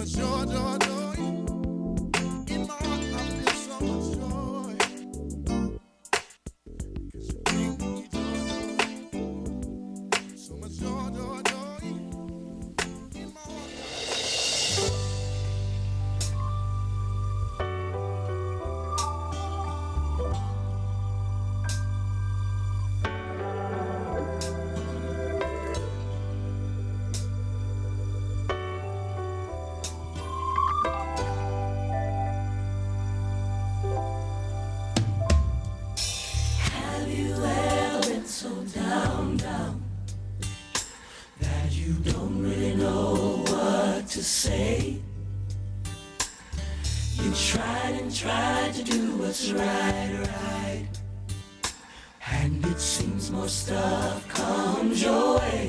much joy, joy, joy. In my heart, I feel so much joy. Because you bring me joy, so much joy, joy, joy. In my heart. Have you ever been so down, down, that you don't really know what to say? You tried and tried to do what's right, right, and it seems more stuff comes your way.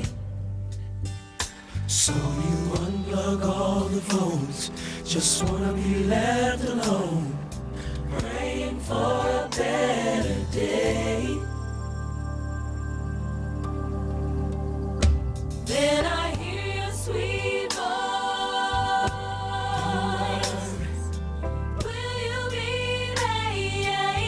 So you unplug all the phones, just wanna be left alone, praying for a better day. Then I hear your sweet voice. Will you be there?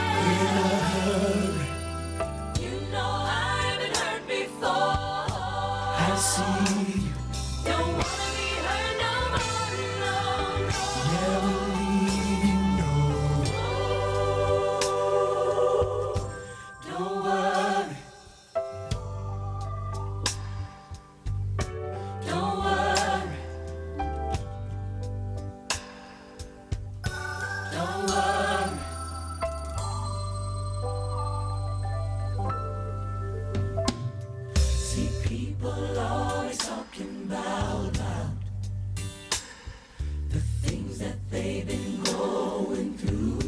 You know I've been hurt before. I see you. Don't wanna be hurt no more, no, no. Never leave you, no. Don't worry. Don't worry. Don't worry. See, people always talking about the things that they've been going through,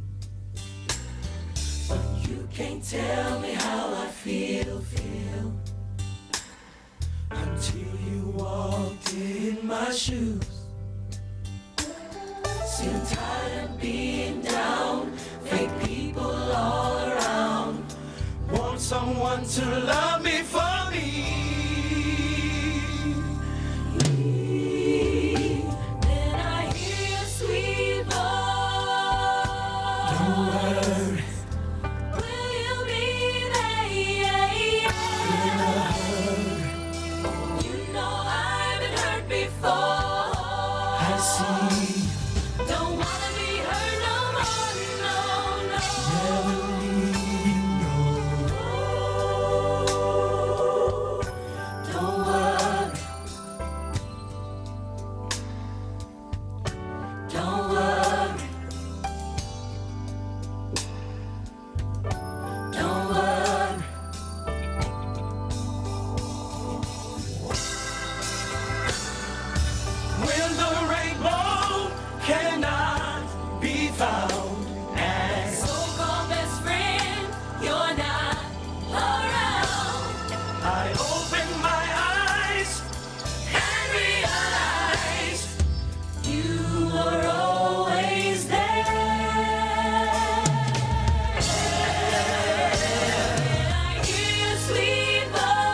but you can't tell me how I feel until you walked in my shoes. See, I'm tired of being down, fake people all around. Want someone to love me for me. Then I hear your sweet voice. Don't worry. Will you be there? You know I've been hurt before. I see. Don't wanna be hurt no more, no, no. Never leave you, no. Don't worry. Don't worry. Don't worry. When the rainbow cannot be found, and so-called best friend, you're not around, I open my eyes and realize you were always there. And I hear your sweet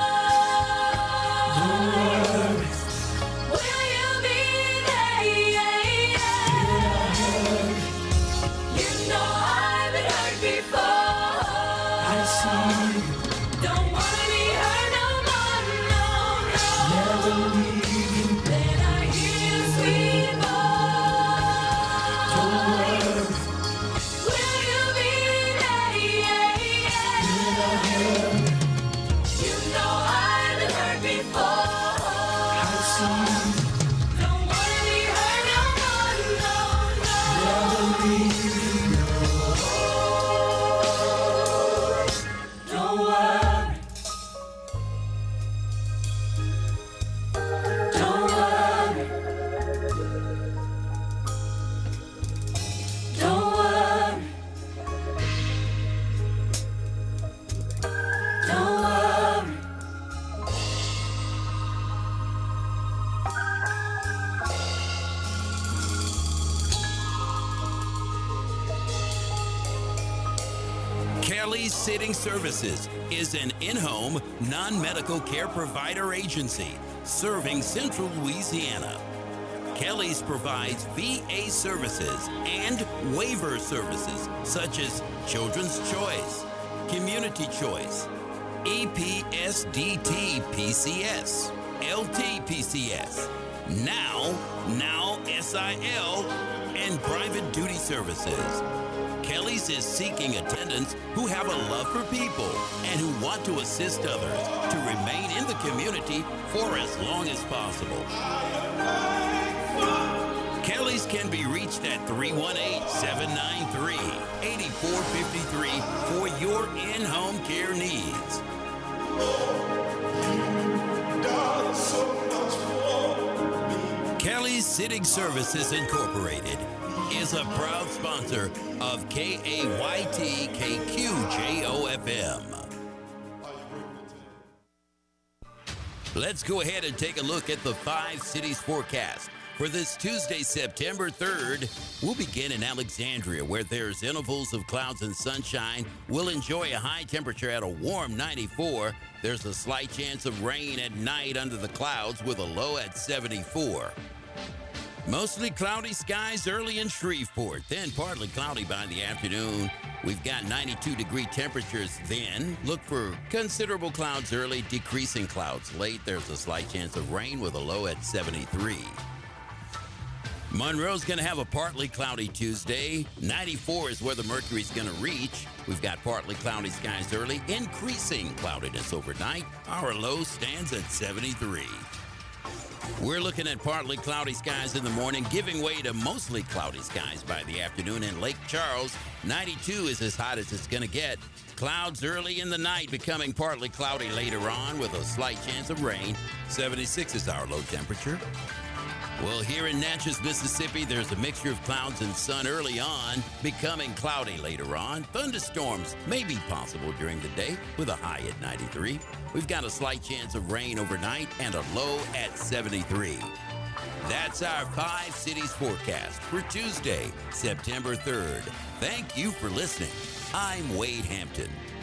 voice. Will you be there? You know I've been hurt before. I see. Don't wanna be hurt no more, no, no. Never leave you. Then I hear your sweet voice. Don't worry. Will you be there? You know I've been hurt before. I see. Don't wanna be hurt no more, no, no. Never leave you, no. Don't worry. Don't worry. Don't worry. Don't worry. Kelly's Sitting Services is an in-home, non-medical care provider agency serving Central Louisiana. Kelly's provides VA services and waiver services such as Children's Choice, Community Choice, EPSDT PCS, LT-PCS, now SIL, and private duty services. Kelly's is seeking attendants who have a love for people and who want to assist others to remain in the community for as long as possible. Kelly's can be reached at 318-793-8453 for your in-home care needs. Kelly's Sitting Services Incorporated is a proud sponsor of KAYT KQJOFM. Let's go ahead and take a look at the 5 cities forecast. For this Tuesday, September 3rd, we'll begin in Alexandria, where there's intervals of clouds and sunshine. We'll enjoy a high temperature at a warm 94. There's a slight chance of rain at night under the clouds with a low at 74. Mostly cloudy skies early in Shreveport, then partly cloudy by the afternoon. We've got 92-degree temperatures then. Look for considerable clouds early, decreasing clouds late. There's a slight chance of rain with a low at 73. Monroe's going to have a partly cloudy Tuesday. 94 is where the mercury's going to reach. We've got partly cloudy skies early, increasing cloudiness overnight. Our low stands at 73. We're looking at partly cloudy skies in the morning, giving way to mostly cloudy skies by the afternoon. In Lake Charles, 92 is as hot as it's going to get. Clouds early in the night, becoming partly cloudy later on with a slight chance of rain. 76 is our low temperature. Well, here in Natchez, Mississippi, there's a mixture of clouds and sun early on, becoming cloudy later on. Thunderstorms may be possible during the day with a high at 93. We've got a slight chance of rain overnight and a low at 73. That's our 5 cities forecast for Tuesday, September 3rd. Thank you for listening. I'm Wade Hampton.